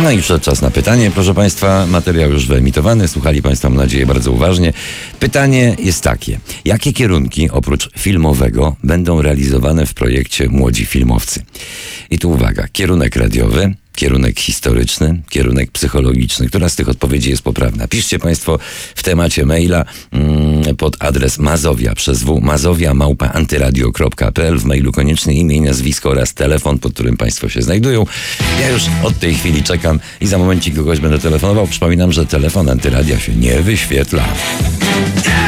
No i przyszedł czas na pytanie, proszę Państwa. Materiał już wyemitowany. Słuchali Państwo, mam nadzieję, bardzo uważnie. Pytanie jest takie. Jakie kierunki oprócz filmowego będą realizowane w projekcie Młodzi Filmowcy? I tu uwaga. Kierunek radiowy, kierunek historyczny, kierunek psychologiczny. Która z tych odpowiedzi jest poprawna? Piszcie Państwo w temacie maila pod adres Mazowia przez W, mazowia@antyradio.pl. W mailu koniecznie imię i nazwisko oraz telefon, pod którym Państwo się znajdują. Ja już od tej chwili czekam i za momencik kogoś będę telefonował. Przypominam, że telefon Antyradia się nie wyświetla.